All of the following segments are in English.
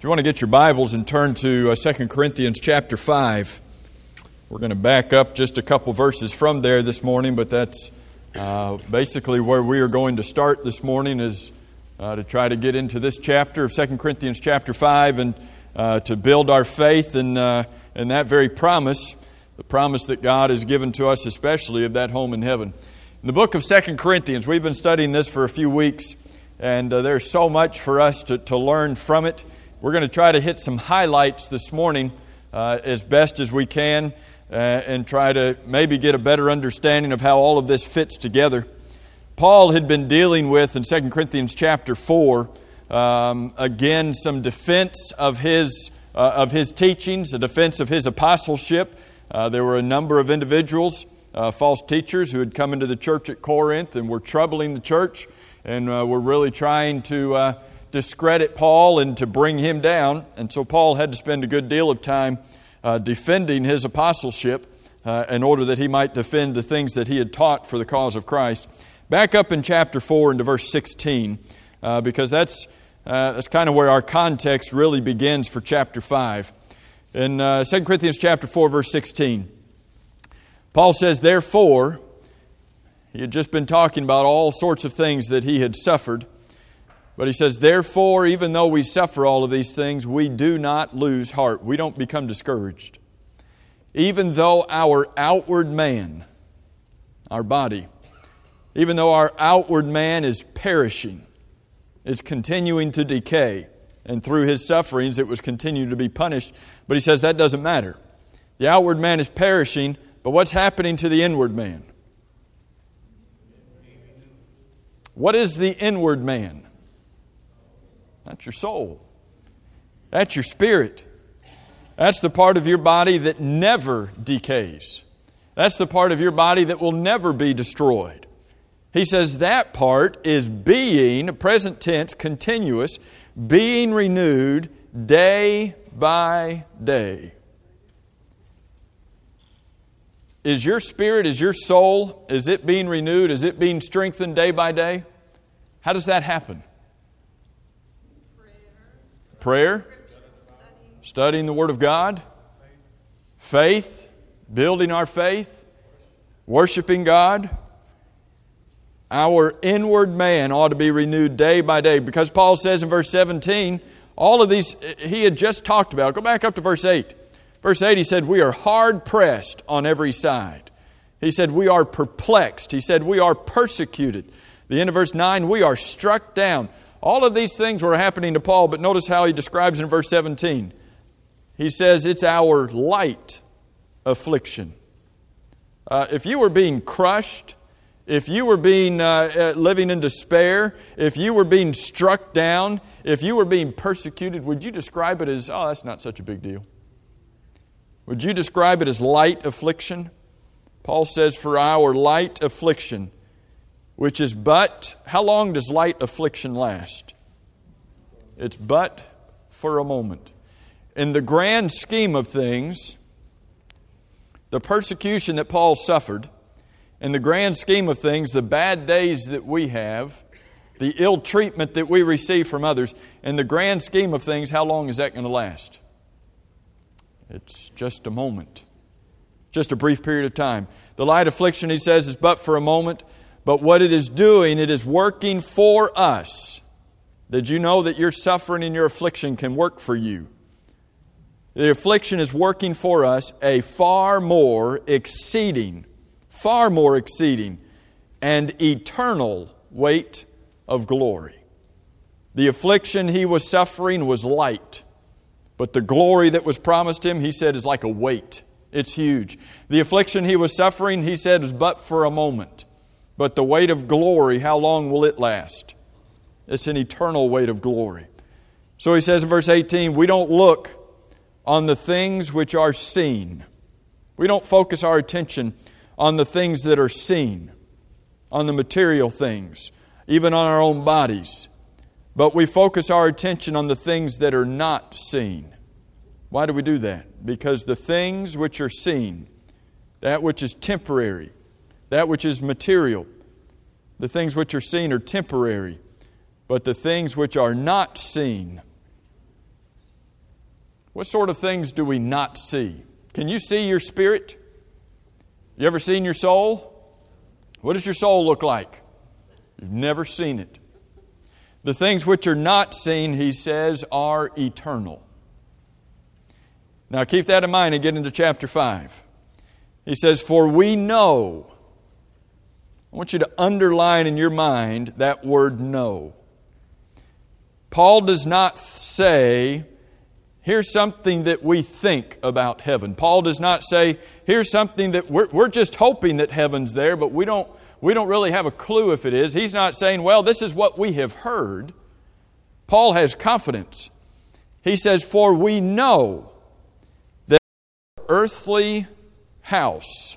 If you want to get your Bibles and turn to 2 Corinthians chapter 5, we're going to back up just a couple verses from there this morning, but that's basically where we are going to start this morning is to try to get into this chapter of 2 Corinthians chapter 5 and to build our faith in that very promise, the promise that God has given to us, especially of that home in heaven. In the book of 2 Corinthians, we've been studying this for a few weeks, and there's so much for us to learn from it. We're going to try to hit some highlights this morning as best as we can and try to maybe get a better understanding of how all of this fits together. Paul had been dealing with, in 2 Corinthians chapter 4, again, some defense of his teachings, a defense of his apostleship. There were a number of individuals, false teachers, who had come into the church at Corinth and were troubling the church and were really trying to discredit Paul and to bring him down. And so Paul had to spend a good deal of time defending his apostleship in order that he might defend the things that he had taught for the cause of Christ. Back up in chapter 4 into verse 16, because that's kind of where our context really begins for chapter 5. In 2 Corinthians chapter 4, verse 16, Paul says, "Therefore," he had just been talking about all sorts of things that he had suffered. But he says, "Therefore, even though we suffer all of these things, we do not lose heart." We don't become discouraged. "Even though our outward man," our body, "even though our outward man is perishing," it's continuing to decay, and through his sufferings it was continuing to be punished. But he says that doesn't matter. The outward man is perishing, but what's happening to the inward man? What is the inward man? That's your soul. That's your spirit. That's the part of your body that never decays. That's the part of your body that will never be destroyed. He says that part is being, present tense, continuous, being renewed day by day. Is your spirit, is your soul, is it being renewed? Is it being strengthened day by day? How does that happen? Prayer, studying the Word of God, faith, building our faith, worshiping God. Our inward man ought to be renewed day by day, because Paul says in verse 17, all of these he had just talked about. Go back up to verse 8. Verse 8, he said, "We are hard pressed on every side." He said, "We are perplexed." He said, "We are persecuted." The end of verse 9, "We are struck down." All of these things were happening to Paul, but notice how he describes in verse 17. He says it's our light affliction. If you were being crushed, if you were being living in despair, if you were being struck down, if you were being persecuted, would you describe it as, "Oh, that's not such a big deal"? Would you describe it as light affliction? Paul says, "For our light affliction," which is but, how long does light affliction last? It's but for a moment. In the grand scheme of things, the persecution that Paul suffered, in the grand scheme of things, the bad days that we have, the ill treatment that we receive from others, in the grand scheme of things, how long is that going to last? It's just a moment. Just a brief period of time. The light affliction, he says, is but for a moment. But what it is doing, it is working for us. Did you know that your suffering and your affliction can work for you? The affliction is working for us a far more exceeding, and eternal weight of glory. The affliction he was suffering was light, but the glory that was promised him, he said, is like a weight. It's huge. The affliction he was suffering, he said, is but for a moment. But the weight of glory, how long will it last? It's an eternal weight of glory. So he says in verse 18, we don't look on the things which are seen. We don't focus our attention on the things that are seen, on the material things, even on our own bodies. But we focus our attention on the things that are not seen. Why do we do that? Because the things which are seen, that which is temporary, that which is material, the things which are seen are temporary, but the things which are not seen What sort of things do we not see? Can you see your spirit? You ever seen your soul? What does your soul look like? You've never seen it. The things which are not seen, he says, are eternal. Now keep that in mind and get into chapter 5. He says, for we know. I want you to underline in your mind that word know. Paul does not say, here's something that we think about heaven. Paul does not say, here's something that we're just hoping that heaven's there, but we don't really have a clue if it is. He's not saying, well, this is what we have heard. Paul has confidence. He says, for we know that earthly house,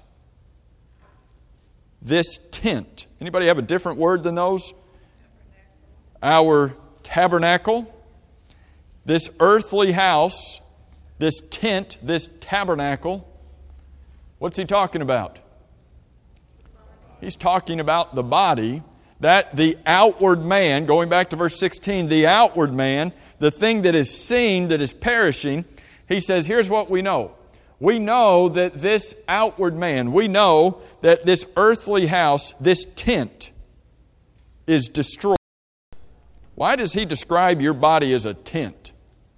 this tent. Anybody have a different word than those? Our tabernacle. This earthly house, this tent, this tabernacle. What's he talking about? He's talking about the body, that the outward man, going back to verse 16, the outward man, the thing that is seen, that is perishing. He says, here's what we know. We know that this outward man, we know that this earthly house, this tent, is destroyed. Why does he describe your body as a tent?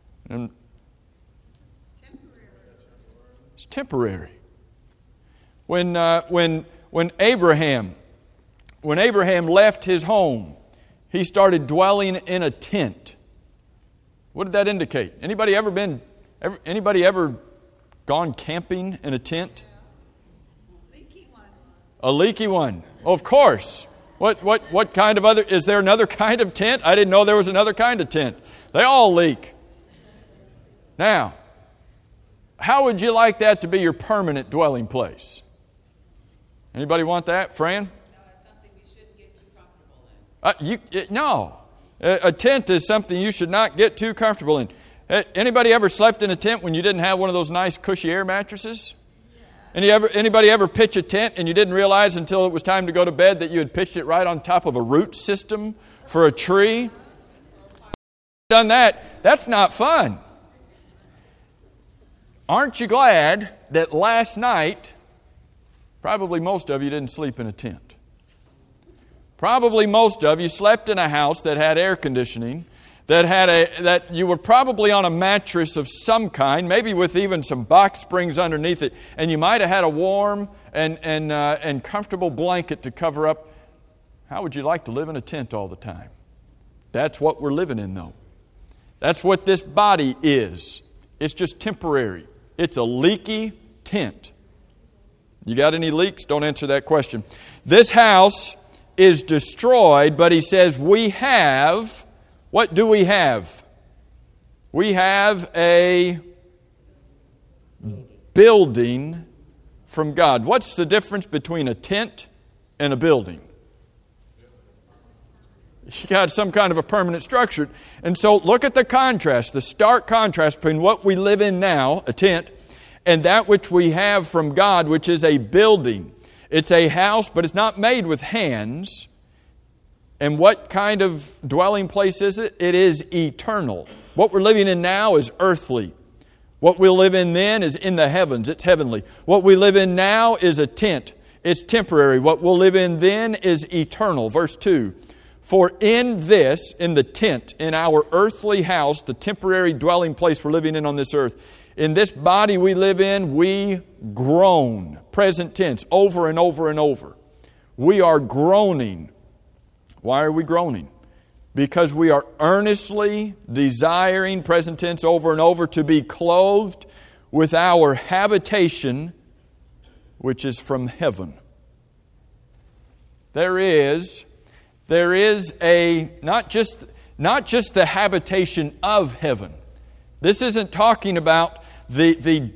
It's temporary. When Abraham left his home, he started dwelling in a tent. What did that indicate? Anybody ever gone camping in a tent? Leaky one. A leaky one. Of course. What kind of other? Is there another kind of tent? I didn't know there was another kind of tent. They all leak. Now, how would you like that to be your permanent dwelling place? Anybody want that, Fran? No, it's something you shouldn't get too comfortable in. No. A tent is something you should not get too comfortable in. Anybody ever slept in a tent when you didn't have one of those nice cushy air mattresses? Anybody ever pitch a tent and you didn't realize until it was time to go to bed that you had pitched it right on top of a root system for a tree? Done that. That's not fun. Aren't you glad that last night, probably most of you didn't sleep in a tent? Probably most of you slept in a house that had air conditioning, that you were probably on a mattress of some kind, maybe with even some box springs underneath it, and you might have had a warm and comfortable blanket to cover up. How would you like to live in a tent all the time? That's what we're living in, though. That's what this body is. It's just temporary. It's a leaky tent. You got any leaks? Don't answer that question. This house is destroyed, but he says we have, what do we have? We have a building from God. What's the difference between a tent and a building? You got some kind of a permanent structure. And so look at the contrast, the stark contrast between what we live in now, a tent, and that which we have from God, which is a building. It's a house, but it's not made with hands. And what kind of dwelling place is it? It is eternal. What we're living in now is earthly. What we'll live in then is in the heavens. It's heavenly. What we live in now is a tent. It's temporary. What we'll live in then is eternal. Verse 2. For in this, in the tent, in our earthly house, the temporary dwelling place we're living in on this earth, in this body we live in, we groan. Present tense, over and over and over. We are groaning. Why are we groaning? Because we are earnestly desiring, present tense over and over, to be clothed with our habitation, which is from heaven. There is a not just the habitation of heaven. This isn't talking about the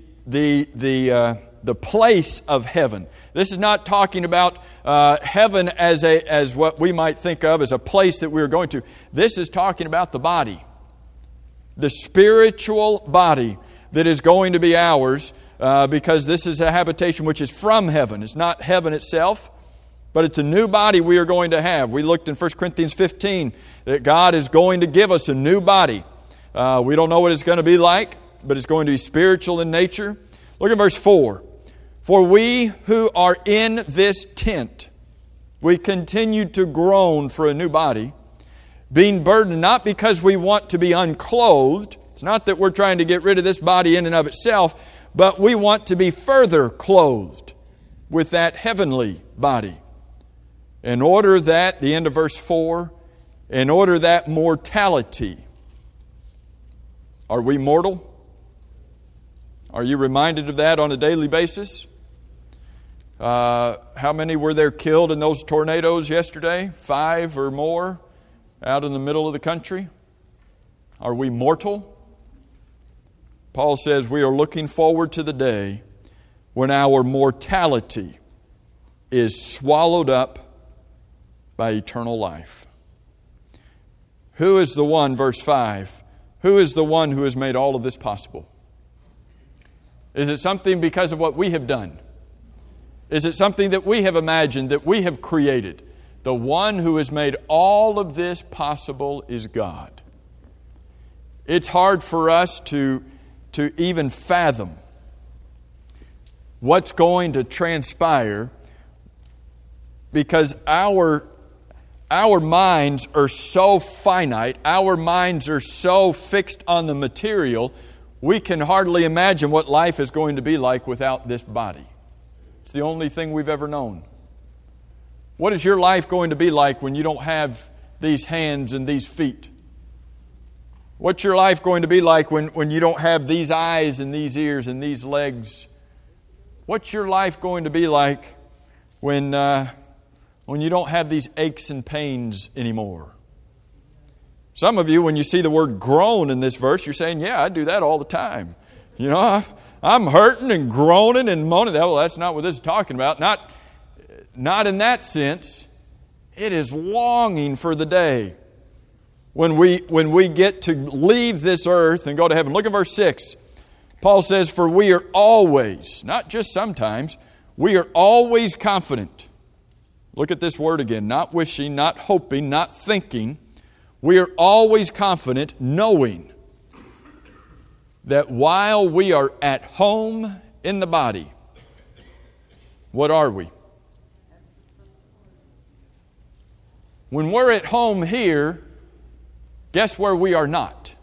place of heaven. This is not talking about heaven as what we might think of as a place that we're going to. This is talking about the body, the spiritual body that is going to be ours, because this is a habitation which is from heaven. It's not heaven itself, but it's a new body we are going to have. We looked in 1 Corinthians 15 that God is going to give us a new body. We don't know what it's going to be like. but it's going to be spiritual in nature. Look at verse 4. For we who are in this tent, we continue to groan for a new body, being burdened not because we want to be unclothed. It's not that we're trying to get rid of this body in and of itself, but we want to be further clothed with that heavenly body. In order that, the end of verse 4, in order that mortality. Are we mortal? Are you reminded of that on a daily basis? How many were there killed in those tornadoes yesterday? 5 or more out in the middle of the country? Are we mortal? Paul says we are looking forward to the day when our mortality is swallowed up by eternal life. Who is the one, verse 5, who is the one who has made all of this possible? Is it something because of what we have done? Is it something that we have imagined, that we have created? The one who has made all of this possible is God. It's hard for us to even fathom what's going to transpire because our minds are so finite, our minds are so fixed on the material, we can hardly imagine what life is going to be like without this body. It's the only thing we've ever known. What is your life going to be like when you don't have these hands and these feet? What's your life going to be like when you don't have these eyes and these ears and these legs? What's your life going to be like when you don't have these aches and pains anymore? Some of you, when you see the word groan in this verse, you're saying, yeah, I do that all the time. You know, I'm hurting and groaning and moaning. Well, that's not what this is talking about. Not in that sense. It is longing for the day when we get to leave this earth and go to heaven. Look at verse 6. Paul says, for we are always, not just sometimes, we are always confident. Look at this word again. Not wishing, not hoping, not thinking. We are always confident, knowing that while we are at home in the body, what are we? When we're at home here, guess where we are not?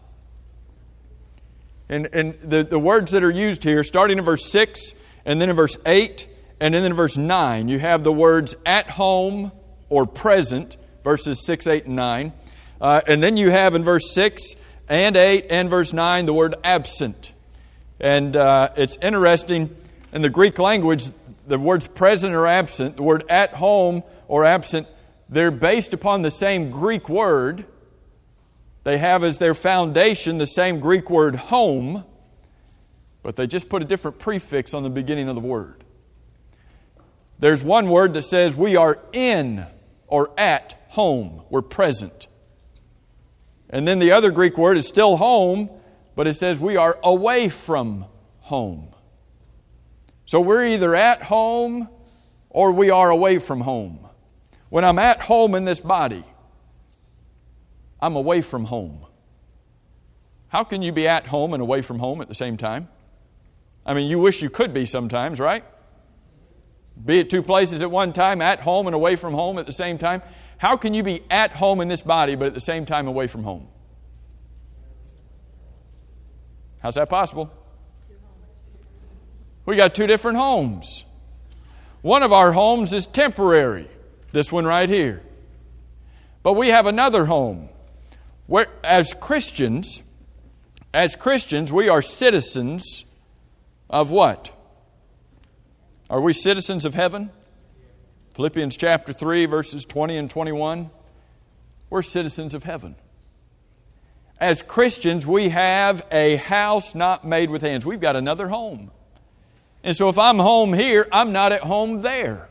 And the words that are used here, starting in verse 6, and then in verse 8, and then in verse 9, you have the words at home or present, verses 6, 8, and 9. And then you have in verse 6 and 8 and verse 9 the word absent. And it's interesting, in the Greek language, the words present or absent, the word at home or absent, they're based upon the same Greek word. They have as their foundation the same Greek word home, but they just put a different prefix on the beginning of the word. There's one word that says we are in or at home. We're present. And then the other Greek word is still home, but it says we are away from home. So we're either at home or we are away from home. When I'm at home in this body, I'm away from home. How can you be at home and away from home at the same time? I mean, you wish you could be sometimes, right? Be at two places at one time, at home and away from home at the same time. How can you be at home in this body, but at the same time away from home? How's that possible? We got two different homes. One of our homes is temporary, this one right here. But we have another home where, as Christians, we are citizens of what? Are we citizens of heaven? Philippians chapter 3, verses 20 and 21. We're citizens of heaven. As Christians, we have a house not made with hands. We've got another home. And so if I'm home here, I'm not at home there.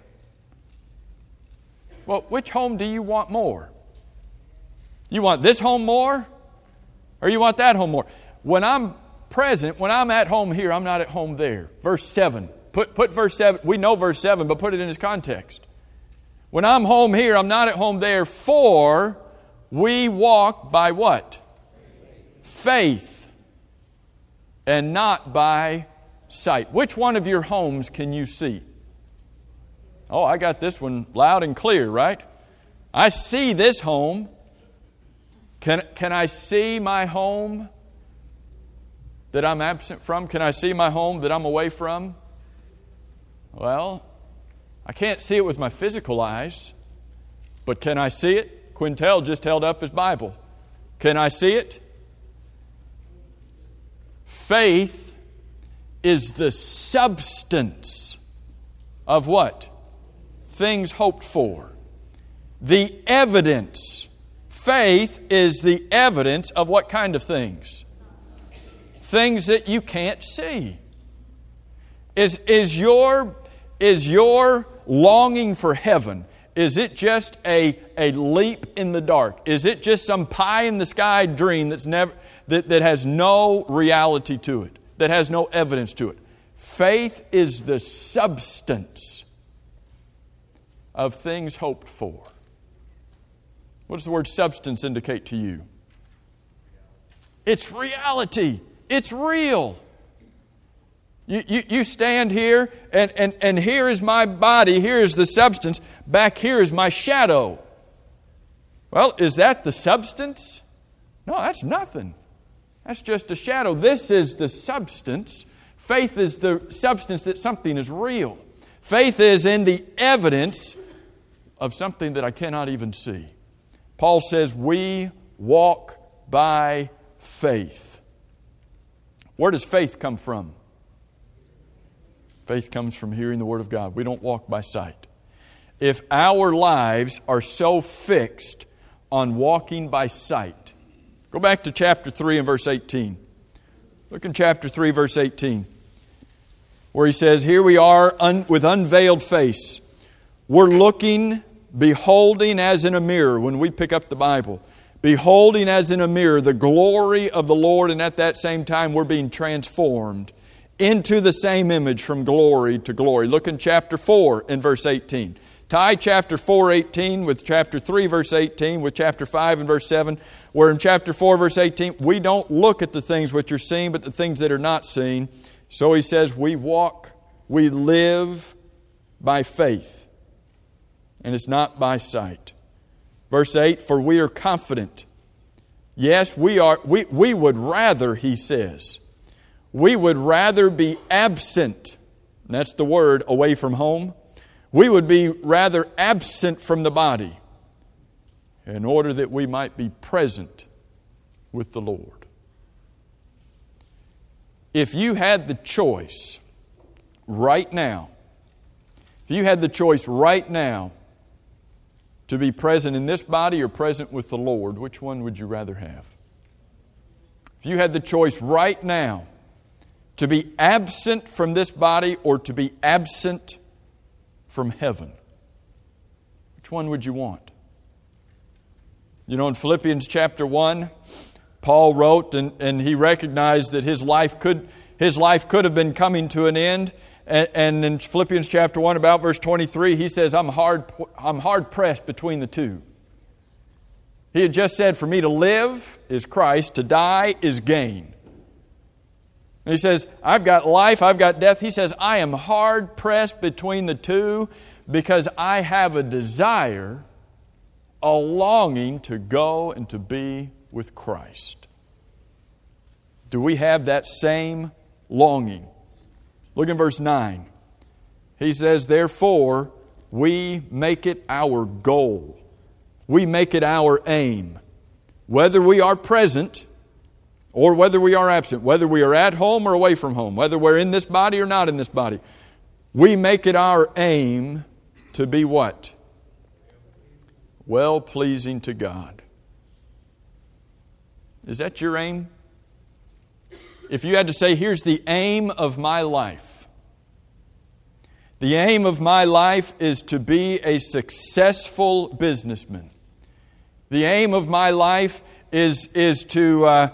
Well, which home do you want more? You want this home more? Or you want that home more? When I'm present, when I'm at home here, I'm not at home there. Verse 7. Put verse 7. We know verse 7, but put it in its context. When I'm home here, I'm not at home there, for we walk by what? Faith and not by sight. Which one of your homes can you see? Oh, I got this one loud and clear, right? I see this home. Can I see my home that I'm absent from? Can I see my home that I'm away from? Well, I can't see it with my physical eyes, but can I see it? Quintel just held up his Bible. Can I see it? Faith is the substance of what? Things hoped for. The evidence. Faith is the evidence of what kind of things? Things that you can't see. Is your longing for heaven, is it just a leap in the dark? Is it just some pie in the sky dream that has no reality to it, that has no evidence to it? Faith is the substance of things hoped for. What does the word substance indicate to you? It's reality. It's real. You stand here, and here is my body, here is the substance, back here is my shadow. Well, is that the substance? No, that's nothing. That's just a shadow. This is the substance. Faith is the substance that something is real. Faith is in the evidence of something that I cannot even see. Paul says we walk by faith. Where does faith come from? Faith comes from hearing the Word of God. We don't walk by sight. If our lives are so fixed on walking by sight, go back to chapter 3 and verse 18. Look in chapter 3, verse 18, where he says, here we are with unveiled face. We're looking, beholding as in a mirror when we pick up the Bible. Beholding as in a mirror the glory of the Lord, and at that same time we're being transformed into the same image from glory to glory. Look in chapter 4 and verse 18. Tie chapter 4:18 with chapter 3 verse 18 with chapter 5 and verse 7, where in chapter 4 verse 18 we don't look at the things which are seen but the things that are not seen. So he says we live by faith, and it's not by sight. Verse 8, for we are confident. Yes, we would rather, he says, we would rather be absent. That's the word, away from home. We would be rather absent from the body in order that we might be present with the Lord. If you had the choice right now, to be present in this body or present with the Lord, which one would you rather have? If you had the choice right now to be absent from this body or to be absent from heaven, which one would you want? You know, in Philippians chapter 1, Paul wrote and he recognized that his life could have been coming to an end. And in Philippians chapter 1, about verse 23, he says, I'm hard pressed between the two. He had just said, for me to live is Christ, to die is gain. And he says, I've got life, I've got death. He says, I am hard pressed between the two because I have a desire, a longing to go and to be with Christ. Do we have that same longing? Look in verse 9. He says, therefore, we make it our goal. We make it our aim. Whether we are present or whether we are absent, whether we are at home or away from home, whether we're in this body or not in this body, we make it our aim to be what? Well-pleasing to God. Is that your aim? If you had to say, here's the aim of my life. The aim of my life is to be a successful businessman. The aim of my life is to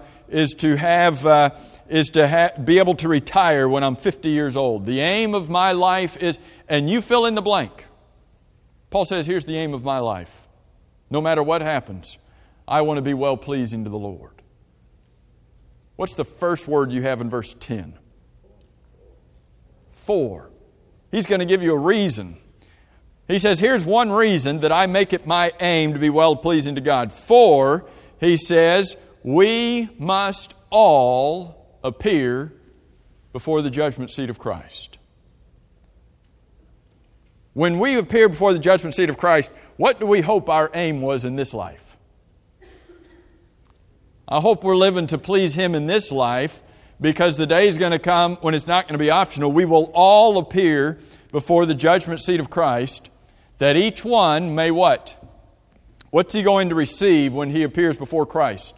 be able to retire when I'm 50 years old. The aim of my life is, and you fill in the blank. Paul says, here's the aim of my life. No matter what happens, I want to be well-pleasing to the Lord. What's the first word you have in verse 10? For. He's going to give you a reason. He says, here's one reason that I make it my aim to be well-pleasing to God. For, he says, we must all appear before the judgment seat of Christ. When we appear before the judgment seat of Christ, what do we hope our aim was in this life? I hope we're living to please Him in this life, because the day is going to come when it's not going to be optional. We will all appear before the judgment seat of Christ, that each one may what? What's he going to receive when he appears before Christ?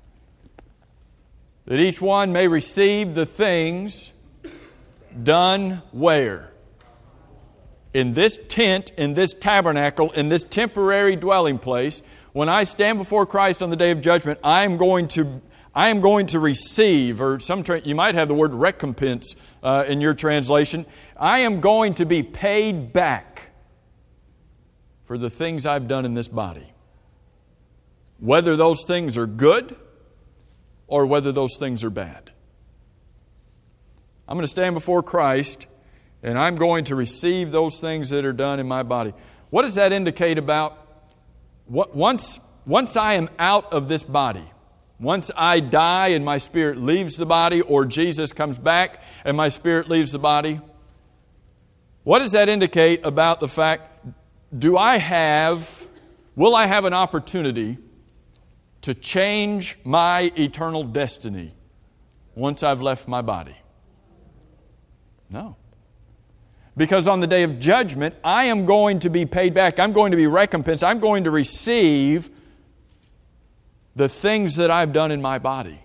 That each one may receive the things done where? In this tent, in this tabernacle, in this temporary dwelling place. When I stand before Christ on the day of judgment, I am going to receive, or you might have the word recompense in your translation. I am going to be paid back for the things I've done in this body. Whether those things are good or whether those things are bad. I'm going to stand before Christ and I'm going to receive those things that are done in my body. What does that indicate about once I am out of this body? Once I die and my spirit leaves the body, or Jesus comes back and my spirit leaves the body, what does that indicate about the fact, will I have an opportunity to change my eternal destiny once I've left my body? No. Because on the day of judgment, I am going to be paid back. I'm going to be recompensed. I'm going to receive the things that I've done in my body.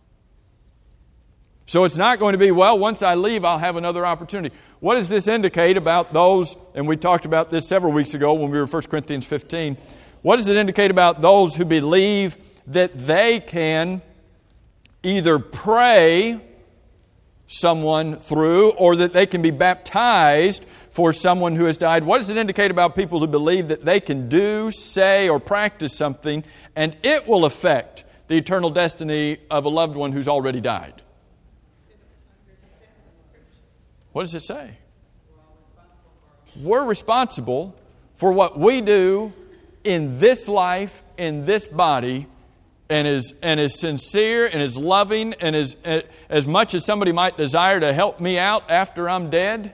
So it's not going to be, well, once I leave, I'll have another opportunity. What does this indicate about those, and we talked about this several weeks ago when we were in 1 Corinthians 15. What does it indicate about those who believe that they can either pray someone through, or that they can be baptized for someone who has died? What does it indicate about people who believe that they can do, say, or practice something and it will affect the eternal destiny of a loved one who's already died? What does it say? We're responsible for what we do in this life, in this body, and as sincere and as loving and as much as somebody might desire to help me out after I'm dead,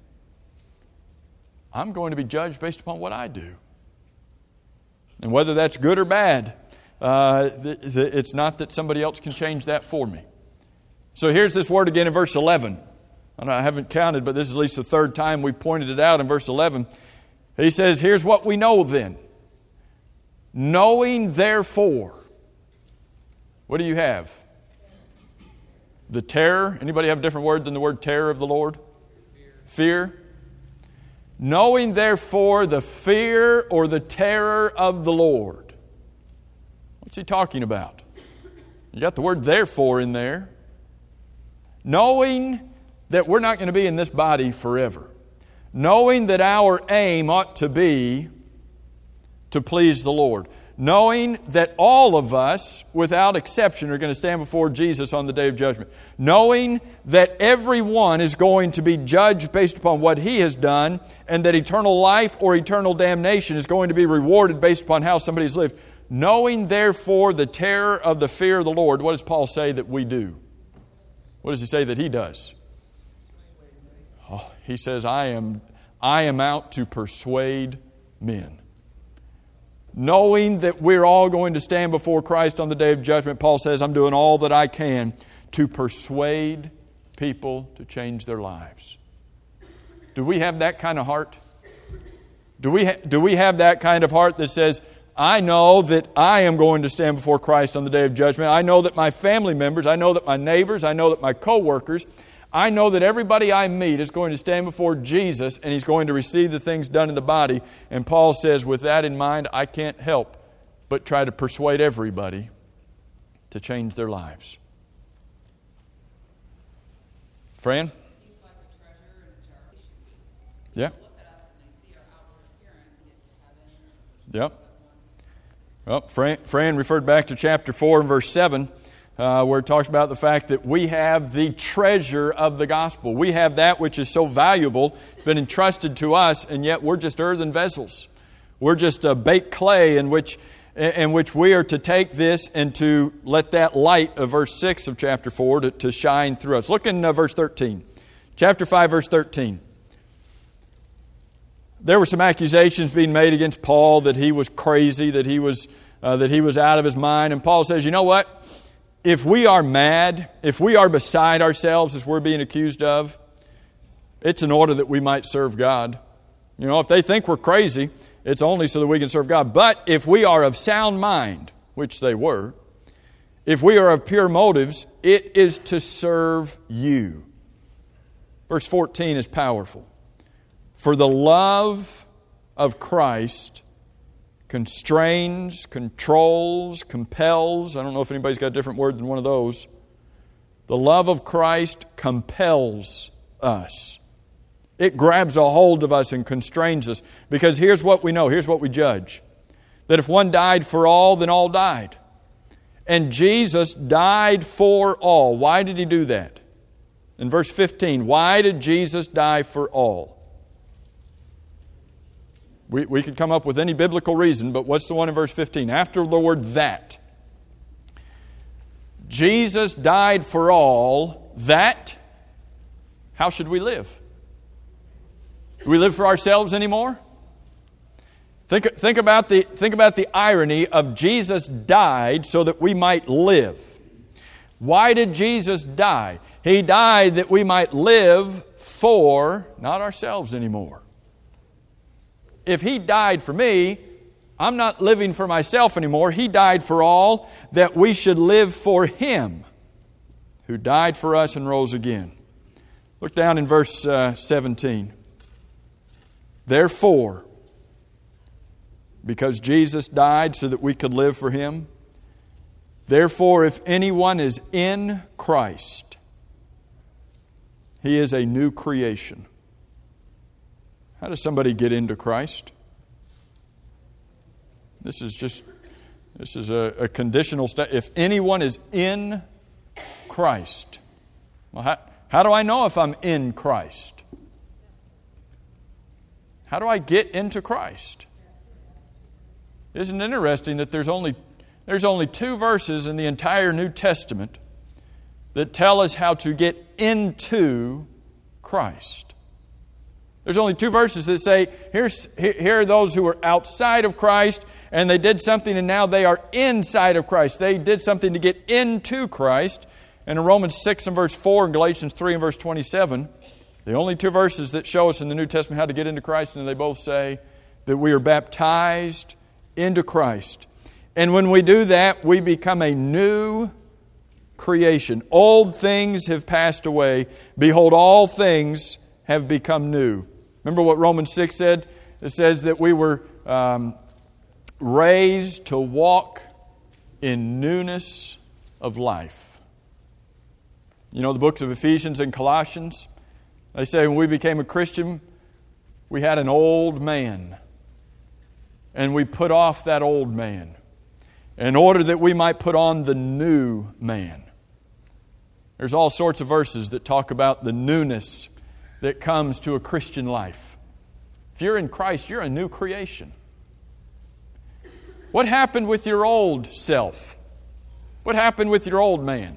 I'm going to be judged based upon what I do. And whether that's good or bad, it's not that somebody else can change that for me. So here's this word again in verse 11. I haven't counted, but this is at least the third time we pointed it out in verse 11. He says, here's what we know then. Knowing therefore. What do you have? The terror. Anybody have a different word than the word terror of the Lord? Fear. Knowing therefore the fear or the terror of the Lord. What's he talking about? You got the word therefore in there. Knowing that we're not going to be in this body forever. Knowing that our aim ought to be to please the Lord. Knowing that all of us, without exception, are going to stand before Jesus on the day of judgment. Knowing that everyone is going to be judged based upon what he has done, and that eternal life or eternal damnation is going to be rewarded based upon how somebody's lived. Knowing, therefore, the terror of the fear of the Lord, what does Paul say that we do? What does he say that he does? Oh, he says, I am out to persuade men. Knowing that we're all going to stand before Christ on the day of judgment, Paul says, I'm doing all that I can to persuade people to change their lives. Do we have that kind of heart? Do we have that kind of heart that says, I know that I am going to stand before Christ on the day of judgment. I know that my family members, I know that my neighbors, I know that my co-workers, I know that everybody I meet is going to stand before Jesus and he's going to receive the things done in the body. And Paul says, with that in mind, I can't help but try to persuade everybody to change their lives. Fran? He's like a treasure in a jar. Yeah. Look at us and they see our outward appearance, get to heaven. Yep. Well, Fran referred back to chapter 4 and verse 7. where it talks about the fact that we have the treasure of the gospel. We have that which is so valuable, it's been entrusted to us, and yet we're just earthen vessels. We're just baked clay in which we are to take this and to let that light of verse 6 of chapter 4 to shine through us. Look in verse 13. Chapter 5, verse 13. There were some accusations being made against Paul that he was crazy, that he was out of his mind. And Paul says, you know what? If we are mad, if we are beside ourselves as we're being accused of, it's in order that we might serve God. You know, if they think we're crazy, it's only so that we can serve God. But if we are of sound mind, which they were, if we are of pure motives, it is to serve you. Verse 14 is powerful. For the love of Christ constrains, controls, compels. I don't know if anybody's got a different word than one of those. The love of Christ compels us. It grabs a hold of us and constrains us. Because here's what we know, here's what we judge. That if one died for all, then all died. And Jesus died for all. Why did He do that? In verse 15, why did Jesus die for all? We could come up with any biblical reason, but what's the one in verse 15? After the word that. Jesus died for all that. How should we live? Do we live for ourselves anymore? Think about the irony of Jesus died so that we might live. Why did Jesus die? He died that we might live for not ourselves anymore. If He died for me, I'm not living for myself anymore. He died for all that we should live for Him who died for us and rose again. Look down in verse 17. Therefore, because Jesus died so that we could live for Him, therefore, if anyone is in Christ, he is a new creation. How does somebody get into Christ? This is a conditional statement. If anyone is in Christ. Well, how do I know if I'm in Christ? How do I get into Christ? Isn't it interesting that there's only 2 verses in the entire New Testament that tell us how to get into Christ? There's only 2 verses that say, here are those who are outside of Christ, and they did something, and now they are inside of Christ. They did something to get into Christ. And in Romans 6 and verse 4 and Galatians 3 and verse 27, the only 2 verses that show us in the New Testament how to get into Christ, and they both say that we are baptized into Christ. And when we do that, we become a new creation. Old things have passed away. Behold, all things have become new. Remember what Romans 6 said? It says that we were raised to walk in newness of life. You know the books of Ephesians and Colossians? They say when we became a Christian, we had an old man. And we put off that old man in order that we might put on the new man. There's all sorts of verses that talk about the newness that comes to a Christian life. If you're in Christ, you're a new creation. What happened with your old self? What happened with your old man?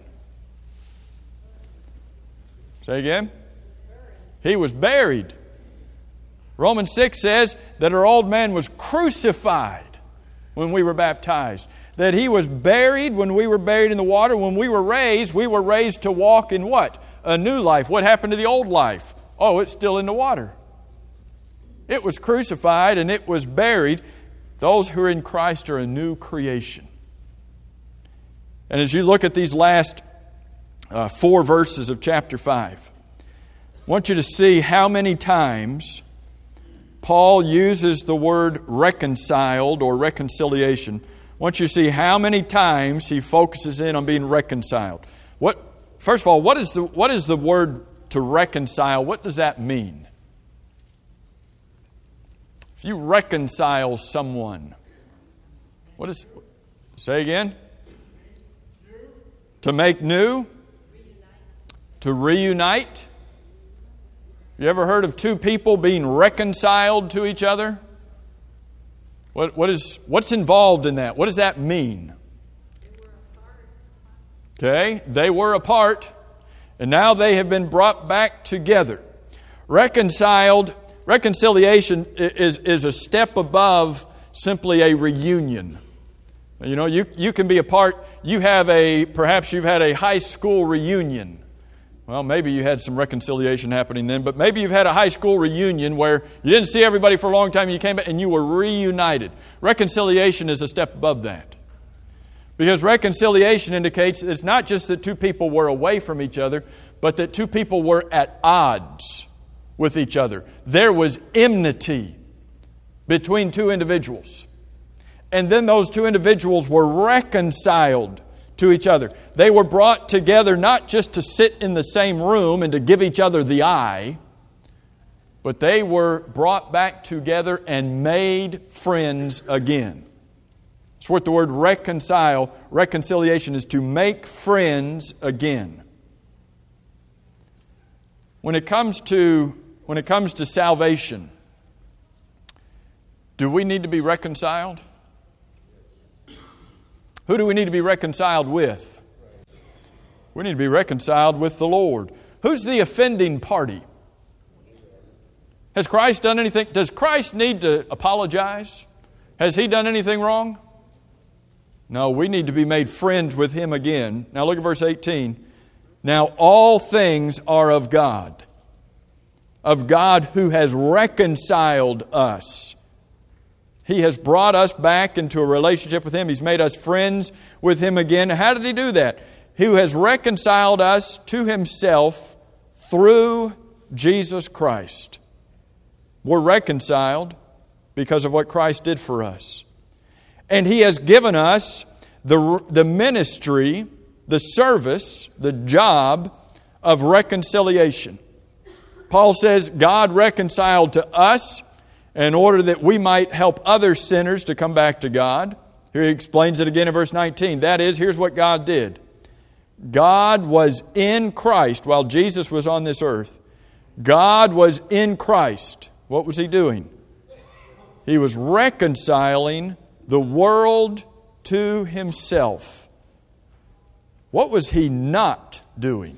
Say again? He was buried. Romans 6 says that our old man was crucified when we were baptized. That he was buried when we were buried in the water. When we were raised to walk in what? A new life. What happened to the old life? Oh, it's still in the water. It was crucified and it was buried. Those who are in Christ are a new creation. And as you look at these last 4 verses of chapter 5, I want you to see how many times Paul uses the word reconciled or reconciliation. I want you to see how many times he focuses in on being reconciled. First of all, what is the word to reconcile? What does that mean? If you reconcile someone, say again? To make new? To reunite? You ever heard of two people being reconciled to each other? What's involved in that? What does that mean? Okay, they were apart, and now they have been brought back together. Reconciliation is a step above simply a reunion. You know, you can be apart. Perhaps you've had a high school reunion. Well, maybe you had some reconciliation happening then, but maybe you've had a high school reunion where you didn't see everybody for a long time, and you came back and you were reunited. Reconciliation is a step above that. Because reconciliation indicates it's not just that two people were away from each other, but that two people were at odds with each other. There was enmity between two individuals. And then those two individuals were reconciled to each other. They were brought together not just to sit in the same room and to give each other the eye, but they were brought back together and made friends again. It's what the word reconciliation is, to make friends again. When it comes to salvation, do we need to be reconciled? Who do we need to be reconciled with? We need to be reconciled with the Lord. Who's the offending party? Has Christ done anything? Does Christ need to apologize? Has He done anything wrong? No, we need to be made friends with Him again. Now look at verse 18. Now all things are of God who has reconciled us. He has brought us back into a relationship with Him. He's made us friends with Him again. How did He do that? Who has reconciled us to Himself through Jesus Christ. We're reconciled because of what Christ did for us. And He has given us the ministry, the service, the job of reconciliation. Paul says God reconciled to us in order that we might help other sinners to come back to God. Here he explains it again in verse 19. That is, here's what God did. God was in Christ while Jesus was on this earth. God was in Christ. What was He doing? He was reconciling the world to Himself. What was He not doing?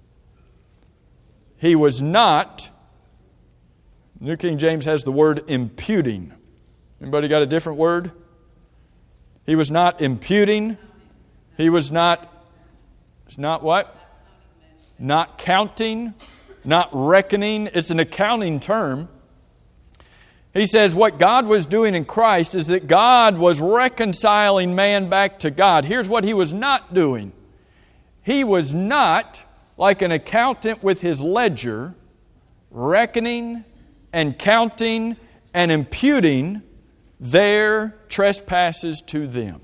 He was not, New King James has the word imputing. Anybody got a different word? He was not imputing. He was not what? Not counting, not reckoning. It's an accounting term. He says what God was doing in Christ is that God was reconciling man back to God. Here's what He was not doing. He was not, like an accountant with his ledger, reckoning and counting and imputing their trespasses to them.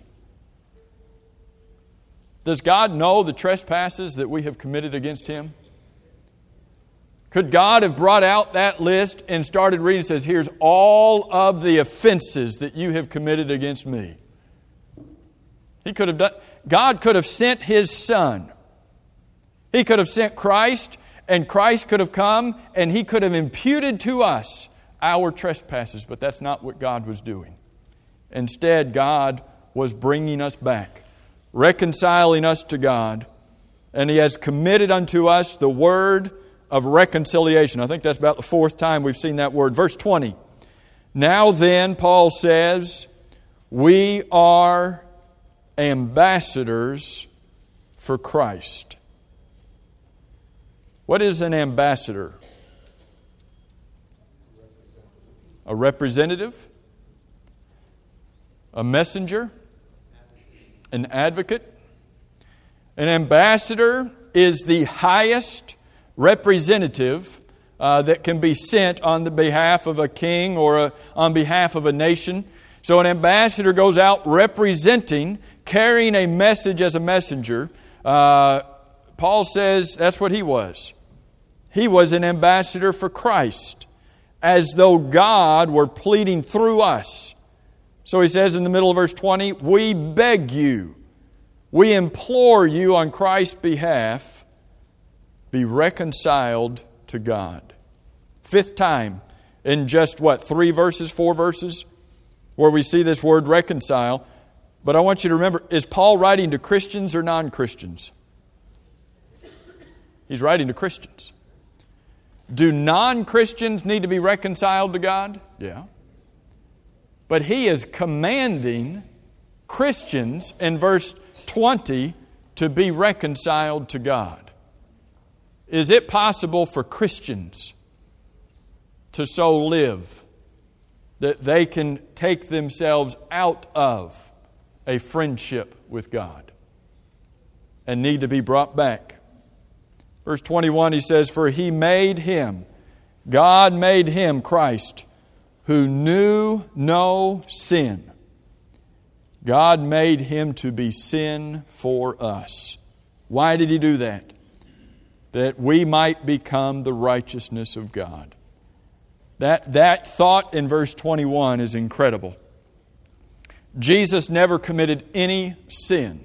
Does God know the trespasses that we have committed against Him? Could God have brought out that list and started reading? It says, here's all of the offenses that you have committed against me. He could have done. God could have sent His Son. He could have sent Christ, and Christ could have come, and He could have imputed to us our trespasses. But that's not what God was doing. Instead, God was bringing us back, reconciling us to God, and He has committed unto us the word of reconciliation. I think that's about the fourth time we've seen that word. Verse 20. Now then, Paul says, we are ambassadors for Christ. What is an ambassador? A representative? A messenger? An advocate? An ambassador is the highest representative that can be sent on the behalf of a king or on behalf of a nation. So an ambassador goes out representing, carrying a message as a messenger. Paul says that's what he was. He was an ambassador for Christ, as though God were pleading through us. So he says in the middle of verse 20, we beg you, We implore you on Christ's behalf, be reconciled to God. Fifth time in just 4 verses, where we see this word reconcile. But I want you to remember, is Paul writing to Christians or non-Christians? He's writing to Christians. Do non-Christians need to be reconciled to God? Yeah. But he is commanding Christians in verse 20 to be reconciled to God. Is it possible for Christians to so live that they can take themselves out of a friendship with God and need to be brought back? Verse 21, he says, for he made him, God made him, Christ, who knew no sin. God made him to be sin for us. Why did he do that? That we might become the righteousness of God. That thought in verse 21 is incredible. Jesus never committed any sin,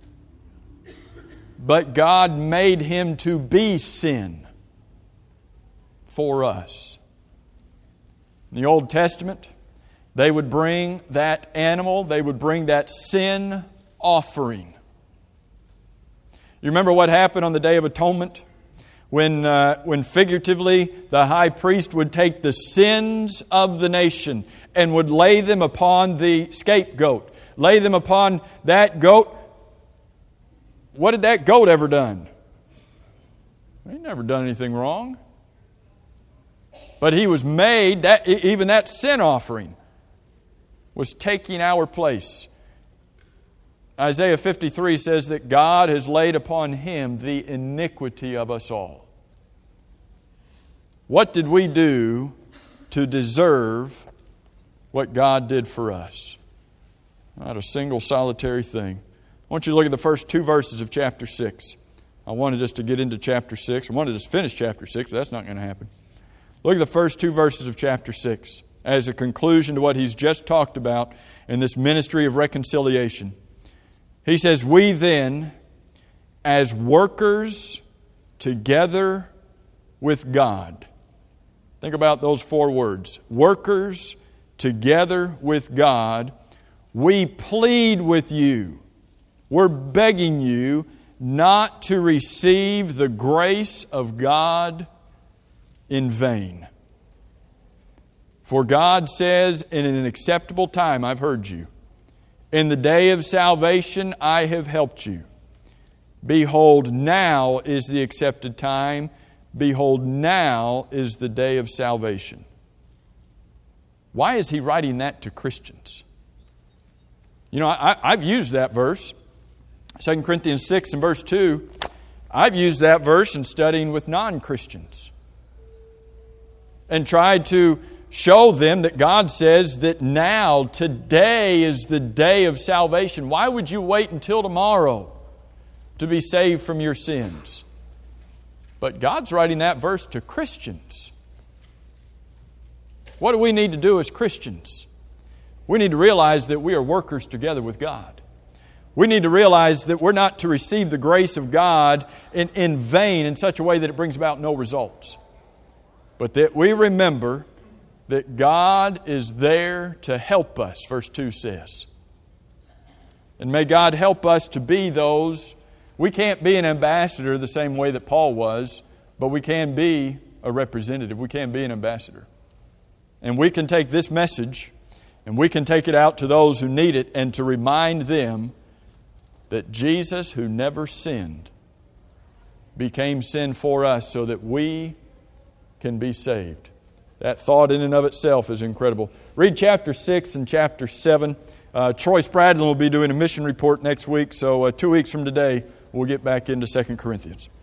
but God made him to be sin for us. In the Old Testament, they would bring that animal, they would bring that sin offering. You remember what happened on the Day of Atonement? When figuratively the high priest would take the sins of the nation and would lay them upon the scapegoat, lay them upon that goat. What had that goat ever done? He never done anything wrong. But he was made, even that sin offering was taking our place. Isaiah 53 says that God has laid upon him the iniquity of us all. What did we do to deserve what God did for us? Not a single solitary thing. I want you to look at the first 2 verses of chapter 6. I wanted us to get into chapter 6. I wanted us to finish chapter 6, but that's not going to happen. Look at the first 2 verses of chapter 6 as a conclusion to what he's just talked about in this ministry of reconciliation. He says, we then, as workers together with God. Think about those 4 words. Workers together with God, we plead with you. We're begging you not to receive the grace of God in vain. For God says, in an acceptable time I've heard you. In the day of salvation I have helped you. Behold, now is the accepted time. Behold, now is the day of salvation. Why is he writing that to Christians? You know, I've used that verse. 2 Corinthians 6 and verse 2. I've used that verse in studying with non-Christians. And tried to show them that God says that now, today is the day of salvation. Why would you wait until tomorrow to be saved from your sins? But God's writing that verse to Christians. What do we need to do as Christians? We need to realize that we are workers together with God. We need to realize that we're not to receive the grace of God in vain in such a way that it brings about no results. But that we remember that God is there to help us, verse 2 says. And may God help us to be those. We can't be an ambassador the same way that Paul was, but we can be a representative. We can be an ambassador. And we can take this message and we can take it out to those who need it and to remind them that Jesus, who never sinned, became sin for us so that we can be saved. That thought in and of itself is incredible. Read chapter 6 and chapter 7. Troy Spradlin will be doing a mission report next week, so 2 weeks from today we'll get back into 2 Corinthians.